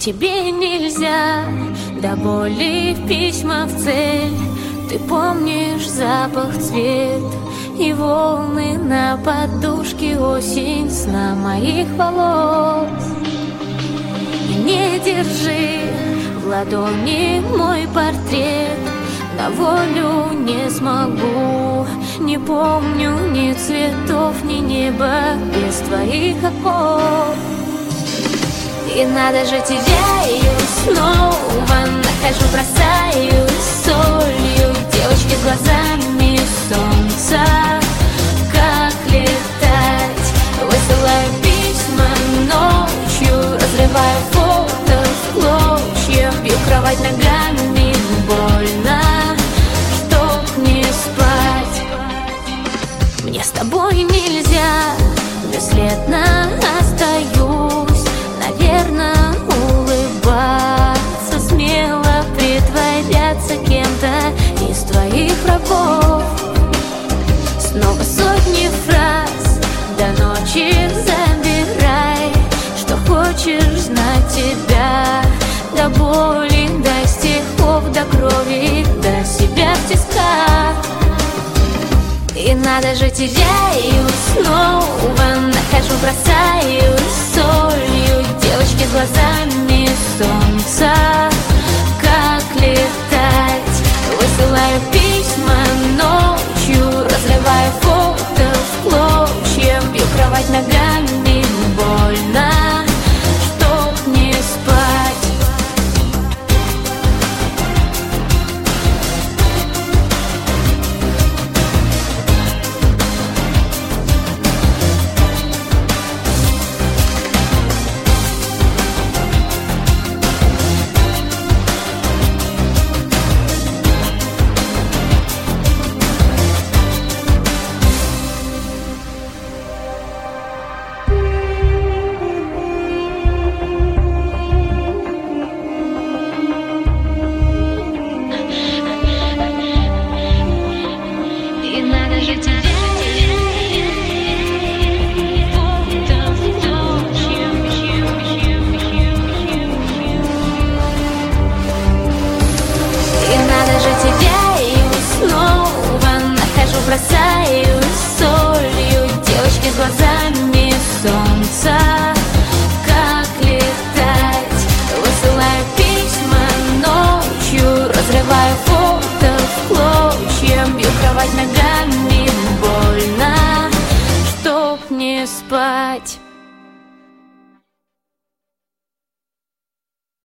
тебе нельзя, до боли в письма в цель. Ты помнишь запах, цвет и волны на подушке, осень сна моих волос. И не держи в ладони мой портрет, на волю не смогу. Не помню ни цветов, ни неба без твоих оков. И надо же теряю снова, нахожу, бросаюсь солью. Девочки с глазами солнца, как летать. Высылаю письма ночью, разрываю фото в клочья. Бью кровать ногами, больно, чтоб не спать. Мне с тобой нельзя, бесследно остаюсь. Наверно, улыбаться, смело притворяться кем-то из твоих врагов. Снова сотни фраз, до ночи забирай. Что хочешь знать тебя, до боли, до стихов, до крови, до себя в тисках. И надо же теряю снова, нахожу, бросаюсь солью. Девочки с глазами сон.